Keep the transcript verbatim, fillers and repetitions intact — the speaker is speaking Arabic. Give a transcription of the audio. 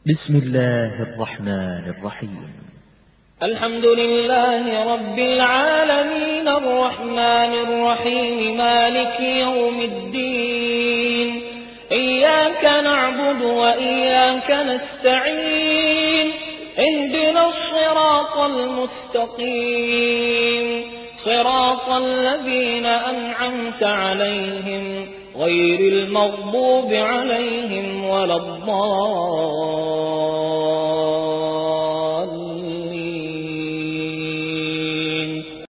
بسم الله الرحمن الرحيم. الحمد لله رب العالمين الرحمن الرحيم مالك يوم الدين. إياك نعبد وإياك نستعين. اهدنا الصراط المستقيم صراط الذين أنعمت عليهم غير المغضوب عليهم ولا الضالين.